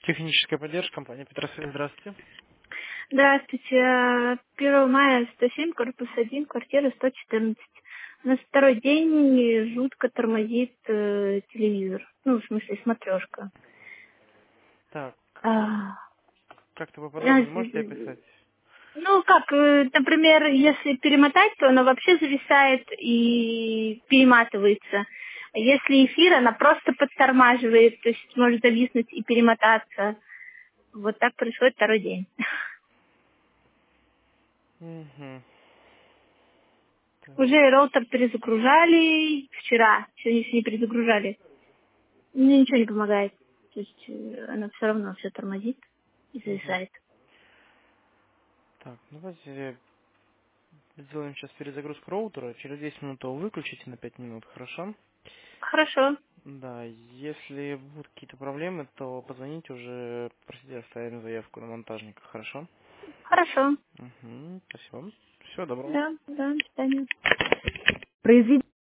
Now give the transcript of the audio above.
Техническая поддержка, компания Петросвет, здравствуйте. Здравствуйте. 1 мая 107, корпус 1, квартира 114. У нас второй день жутко тормозит телевизор. Ну, в смысле, смотрешка. Так, А, как-то а, поподробнее можете описать? Ну, как, например, если перемотать, то она вообще зависает и перематывается. А если эфир, она просто подтормаживает, то есть может зависнуть и перемотаться. Вот так происходит второй день. Угу. Так, Уже роутер перезагружали вчера, сегодня еще не перезагружали. Мне ничего не помогает. То есть она все равно все тормозит и мгм. зависает. Так, давайте сделаем сейчас перезагрузку роутера. Через 10 минут его выключите на 5 минут, хорошо? Хорошо, Да, если будут какие-то проблемы, то позвоните уже, просите оставим заявку на монтажника, хорошо? хорошо. Угу, спасибо. Всего доброго. Да, да, до свидания.